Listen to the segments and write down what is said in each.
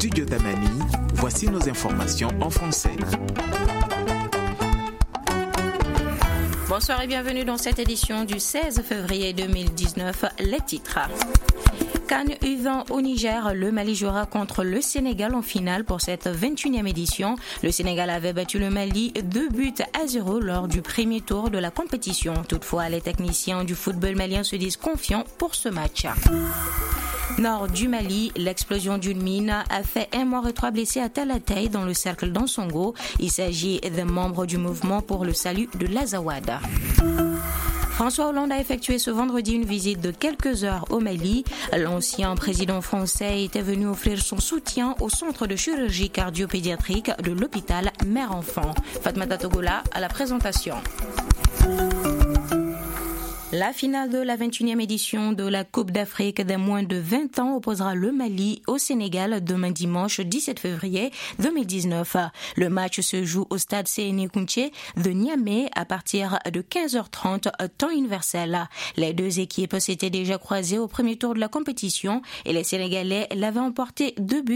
Studio Tamani, voici nos informations en français. Bonsoir et bienvenue dans cette édition du 16 février 2019. Les titres. CAN U20 au Niger, le Mali jouera contre le Sénégal en finale pour cette 21e édition. Le Sénégal avait battu le Mali 2-0 lors du premier tour de la compétition. Toutefois, les techniciens du football malien se disent confiants pour ce match. Nord du Mali, l'explosion d'une mine a fait un mort et 3 blessés à Talatay dans le cercle d'Ansongo. Il s'agit d'un membre du mouvement pour le salut de l'Azawad. François Hollande a effectué ce vendredi une visite de quelques heures au Mali. L'ancien président français était venu offrir son soutien au centre de chirurgie cardio-pédiatrique de l'hôpital Mère-Enfant. Fatmata Togola à la présentation. La finale de la 21e édition de la Coupe d'Afrique des moins de 20 ans opposera le Mali au Sénégal demain dimanche 17 février 2019. Le match se joue au stade Séné Kounché de Niamey à partir de 15h30 temps universel. Les deux équipes s'étaient déjà croisées au premier tour de la compétition et les Sénégalais l'avaient emporté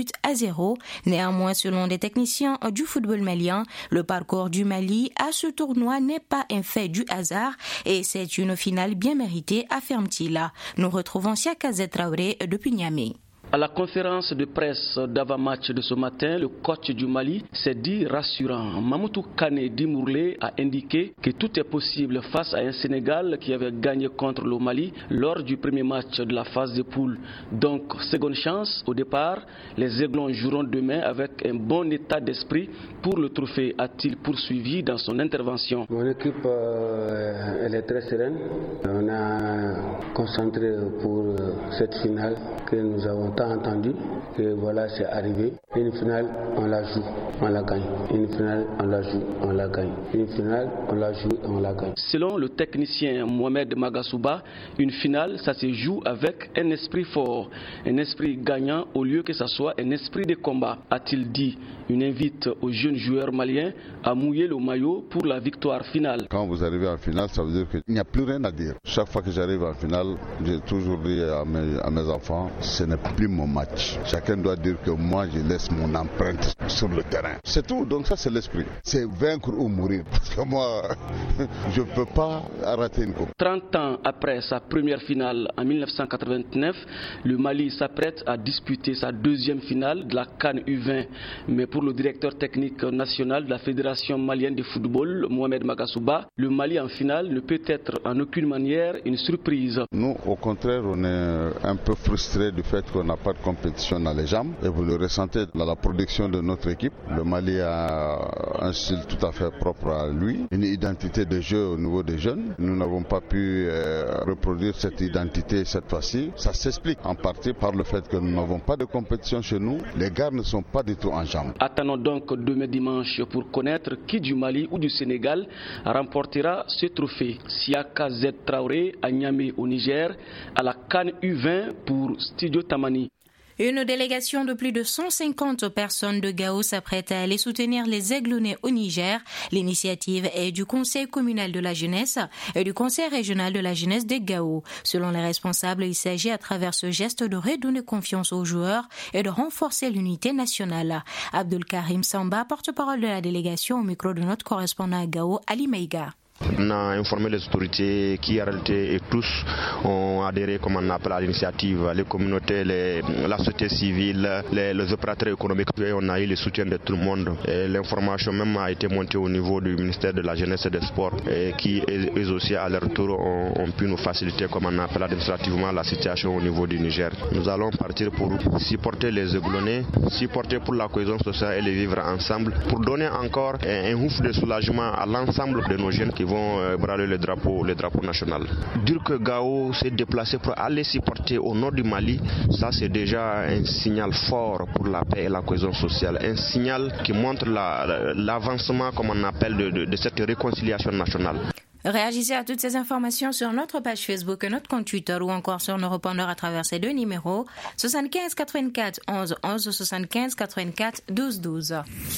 2-0. Néanmoins, selon des techniciens du football malien, le parcours du Mali à ce tournoi n'est pas un fait du hasard et c'est une finale bien mérité, affirme-t-il. Nous retrouvons Siaka Traoré depuis Niamey. À la conférence de presse d'avant-match de ce matin, le coach du Mali s'est dit rassurant. Mamoudou Kane Dimourlé a indiqué que tout est possible face à un Sénégal qui avait gagné contre le Mali lors du premier match de la phase de poule. Donc, seconde chance au départ, les Aiglons joueront demain avec un bon état d'esprit pour le trophée, a-t-il poursuivi dans son intervention. Mon équipe elle est très sereine. On a concentré pour cette finale que nous avons tant entendu, et voilà, c'est arrivé. Une finale, on la joue, on la gagne. Une finale, on la joue, on la gagne. Une finale, on la joue et on la gagne. Selon le technicien Mohamed Magasouba, une finale, ça se joue avec un esprit fort, un esprit gagnant au lieu que ça soit un esprit de combat, a-t-il dit. Une invite aux jeunes joueurs maliens à mouiller le maillot pour la victoire finale. Quand vous arrivez en finale, ça veut dire qu'il n'y a plus rien à dire. Chaque fois que j'arrive en finale, j'ai toujours dit à mes enfants, ce n'est plus mon match. Chacun doit dire que moi, je laisse mon empreinte sur le terrain. C'est tout, donc ça c'est l'esprit. C'est vaincre ou mourir. Parce que moi, je ne peux pas rater une coupe. 30 ans après sa première finale en 1989, le Mali s'apprête à disputer sa deuxième finale de la CAN U20. Mais pour le directeur technique national de la Fédération malienne de football, Mohamed Magasouba, le Mali en finale ne peut être en aucune manière une surprise. Nous, au contraire, on est un peu frustrés du fait qu'on n'a pas de compétition dans les jambes. Et vous le ressentez dans la production de notre équipe. Le Mali a un style tout à fait propre à lui, une identité de jeu au niveau des jeunes. Nous n'avons pas pu reproduire cette identité cette fois-ci. Ça s'explique en partie par le fait que nous n'avons pas de compétition chez nous. Les gars ne sont pas du tout en jambes. Attendons donc demain dimanche pour connaître qui du Mali ou du Sénégal remportera ce trophée. Siaka Traoré à Niamey au Niger, à la CAN U20 pour Studio Tamani. Une délégation de plus de 150 personnes de Gao s'apprête à aller soutenir les Aiglonnais au Niger. L'initiative est du Conseil communal de la jeunesse et du Conseil régional de la jeunesse de Gao. Selon les responsables, il s'agit à travers ce geste de redonner confiance aux joueurs et de renforcer l'unité nationale. Abdul Karim Samba, porte-parole de la délégation, au micro de notre correspondant à Gao, Ali Meiga. On a informé les autorités qui en réalité et tous ont adhéré, comme on appelle, à l'initiative, les communautés, la société civile, les opérateurs économiques. Et on a eu le soutien de tout le monde. Et l'information même a été montée au niveau du ministère de la Jeunesse et des Sports, et qui eux aussi à leur tour ont pu nous faciliter, comme on appelle administrativement, la situation au niveau du Niger. Nous allons partir pour supporter les Aiglonnais, supporter pour la cohésion sociale et les vivre ensemble, pour donner encore un ouf de soulagement à l'ensemble de nos jeunes qui vont braler le drapeau national. Dire que Gao s'est déplacé pour aller supporter au nord du Mali, ça c'est déjà un signal fort pour la paix et la cohésion sociale, un signal qui montre l'avancement, comme on appelle, de cette réconciliation nationale. Réagissez à toutes ces informations sur notre page Facebook et notre compte Twitter ou encore sur nos répondeurs à travers ces deux numéros 75 84 11 11 75 84 12 12.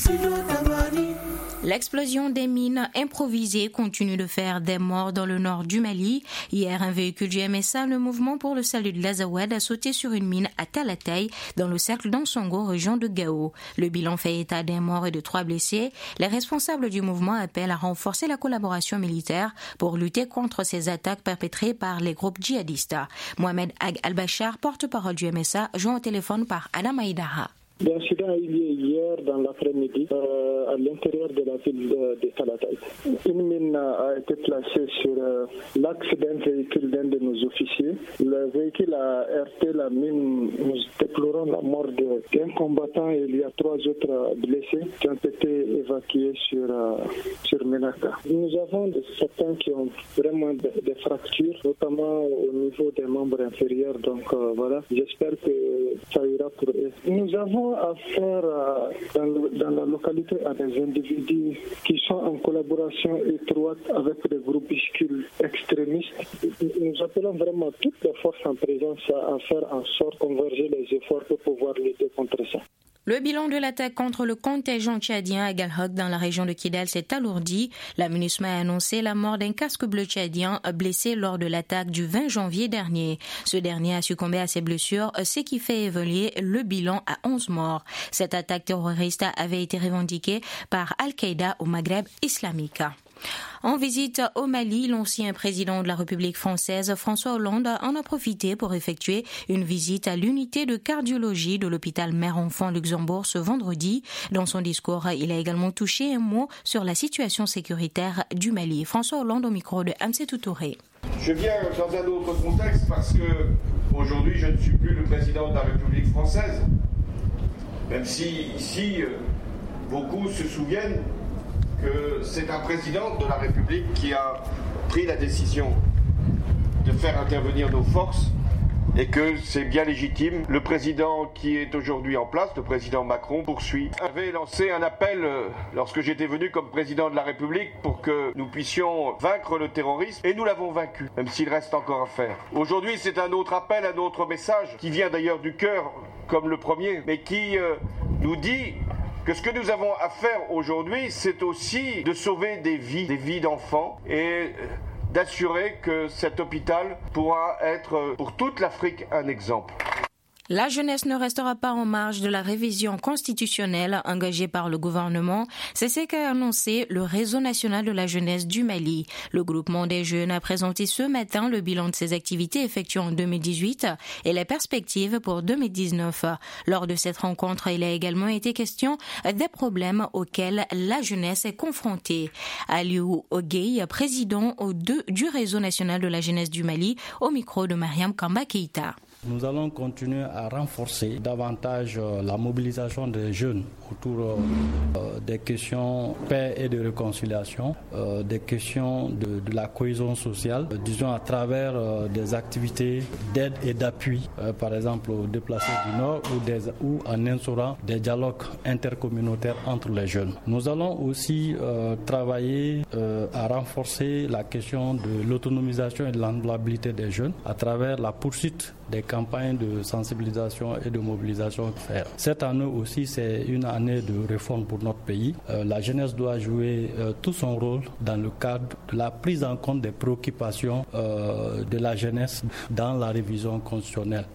L'explosion des mines improvisées continue de faire des morts dans le nord du Mali. Hier, un véhicule du MSA, le mouvement pour le salut de l'Azawad, a sauté sur une mine à Talatay dans le cercle d'Ansongo, région de Gao. Le bilan fait état d'un mort et de 3 blessés. Les responsables du mouvement appellent à renforcer la collaboration militaire pour lutter contre ces attaques perpétrées par les groupes djihadistes. Mohamed Ag Al-Bachar, porte-parole du MSA, joint au téléphone par Adam Aïdara. L'incident a eu lieu hier dans l'après-midi à l'intérieur de la ville de Talatay. Une mine a été placée sur l'axe d'un véhicule d'un de nos officiers. Le véhicule a heurté la mine. Nous déplorons la mort d'un combattant et il y a 3 autres blessés qui ont été évacués sur Menaka. Nous avons certains qui ont vraiment des fractures, notamment au niveau des membres inférieurs. Donc voilà, j'espère que ça ira pour eux. Nous avons affaire dans la localité à des individus qui sont en collaboration étroite avec des groupuscules extrémistes. Nous appelons vraiment toutes les forces en présence à faire en sorte de converger les efforts pour pouvoir lutter contre ça. Le bilan de l'attaque contre le contingent tchadien à Galhok dans la région de Kidal s'est alourdi. La MINUSMA a annoncé la mort d'un casque bleu tchadien blessé lors de l'attaque du 20 janvier dernier. Ce dernier a succombé à ses blessures, ce qui fait évoluer le bilan à 11 morts. Cette attaque terroriste avait été revendiquée par Al-Qaïda au Maghreb islamique. En visite au Mali, l'ancien président de la République française, François Hollande, en a profité pour effectuer une visite à l'unité de cardiologie de l'hôpital Mère-Enfant Luxembourg ce vendredi. Dans son discours, il a également touché un mot sur la situation sécuritaire du Mali. François Hollande au micro de Amsetou Touré. Je viens dans un autre contexte parce que aujourd'hui je ne suis plus le président de la République française, même si ici beaucoup se souviennent que c'est un président de la République qui a pris la décision de faire intervenir nos forces et que c'est bien légitime. Le président qui est aujourd'hui en place, le président Macron, poursuit. Avait lancé un appel lorsque j'étais venu comme président de la République pour que nous puissions vaincre le terrorisme et nous l'avons vaincu, même s'il reste encore à faire. Aujourd'hui, c'est un autre appel, un autre message qui vient d'ailleurs du cœur comme le premier, mais qui nous dit que ce que nous avons à faire aujourd'hui, c'est aussi de sauver des vies d'enfants et d'assurer que cet hôpital pourra être pour toute l'Afrique un exemple. La jeunesse ne restera pas en marge de la révision constitutionnelle engagée par le gouvernement. C'est ce qu'a annoncé le Réseau national de la jeunesse du Mali. Le groupement des jeunes a présenté ce matin le bilan de ses activités effectuées en 2018 et les perspectives pour 2019. Lors de cette rencontre, il a également été question des problèmes auxquels la jeunesse est confrontée. Aliou Ogueye, président du Réseau national de la jeunesse du Mali, au micro de Mariam Kamba Keïta. Nous allons continuer à renforcer davantage la mobilisation des jeunes autour des questions paix et de réconciliation, des questions de la cohésion sociale, disons à travers des activités d'aide et d'appui, par exemple aux déplacés du Nord ou en instaurant des dialogues intercommunautaires entre les jeunes. Nous allons aussi travailler à renforcer la question de l'autonomisation et de l'employabilité des jeunes à travers la poursuite des campagnes de sensibilisation et de mobilisation. Cette année aussi, c'est une année de réforme pour notre pays. La jeunesse doit jouer tout son rôle dans le cadre de la prise en compte des préoccupations de la jeunesse dans la révision constitutionnelle.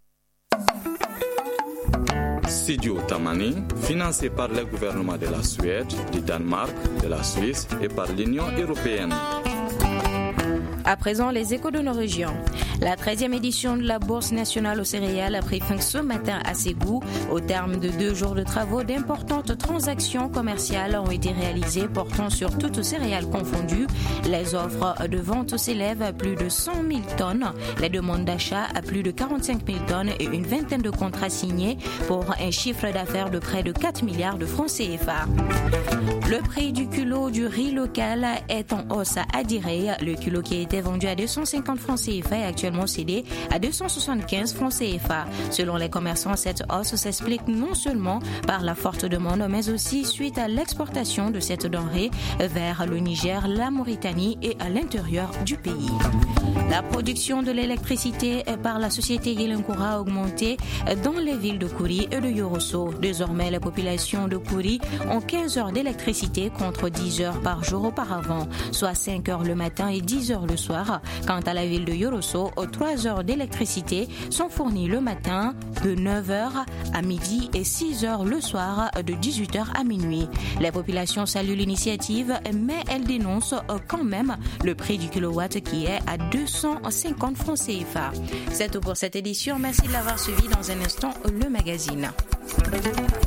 Studio Tamani, financé par le gouvernement de la Suède, du Danemark, de la Suisse et par l'Union européenne. À présent, les échos de nos régions. La 13e édition de la Bourse nationale aux céréales a pris fin ce matin à Ségou. Au terme de 2 jours de travaux, d'importantes transactions commerciales ont été réalisées portant sur toutes céréales confondues. Les offres de vente s'élèvent à plus de 100 000 tonnes, les demandes d'achat à plus de 45 000 tonnes et une vingtaine de contrats signés pour un chiffre d'affaires de près de 4 milliards de francs CFA. Le prix du kilo du riz local est en hausse à Adiré. Le kilo qui a été était vendu à 250 francs CFA et actuellement cédé à 275 francs CFA. Selon les commerçants, cette hausse s'explique non seulement par la forte demande, mais aussi suite à l'exportation de cette denrée vers le Niger, la Mauritanie et à l'intérieur du pays. La production de l'électricité par la société Yelenkoura a augmenté dans les villes de Kouri et de Yorosso. Désormais, les populations de Kouri ont 15 heures d'électricité contre 10 heures par jour auparavant, soit 5 heures le matin et 10 heures le soir. Quant à la ville de Yorosso, 3 heures d'électricité sont fournies le matin de 9 heures à midi et 6 heures le soir de 18 heures à minuit. Les populations saluent l'initiative, mais elles dénoncent quand même le prix du kilowatt qui est à 250 francs CFA. C'est tout pour cette édition. Merci de l'avoir suivi. Dans un instant, le magazine.